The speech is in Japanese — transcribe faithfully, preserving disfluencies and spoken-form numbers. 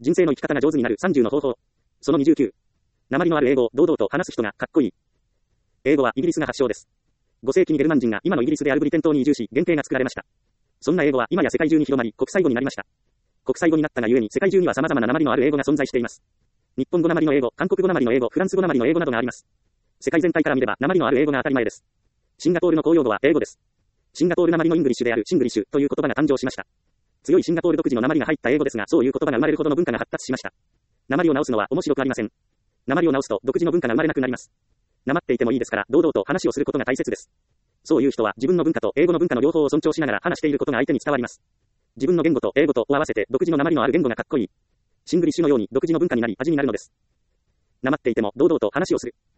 人生の生き方が上手になるさんじゅうの方法。そのにじゅうきゅう。訛りのある英語を堂々と話す人がかっこいい。英語はイギリスが発祥です。ご世紀にゲルマン人が今のイギリスであるブリテン島に移住し、原型が作られました。そんな英語は今や世界中に広まり、国際語になりました。国際語になったがゆえに世界中には様々な訛りのある英語が存在しています。日本語訛りの英語、韓国語訛りの英語、フランス語訛りの英語などがあります。世界全体から見れば訛りのある英語が当たり前です。シンガポールの公用語は英語です。シンガポール訛りのイングリッシュであるシングリッシュという言葉が誕生しました。強いシンガポール独自の訛りが入った英語ですが、そういう言葉が生まれるほどの文化が発達しました。訛りを直すのは面白くありません。訛りを直すと独自の文化が生まれなくなります。訛っていてもいいですから、堂々と話をすることが大切です。そういう人は自分の文化と英語の文化の両方を尊重しながら話していることが相手に伝わります。自分の言語と英語とを合わせて独自の訛りのある言語がかっこいい。シングリッシュのように独自の文化になり味になるのです。訛っていても堂々と話をする。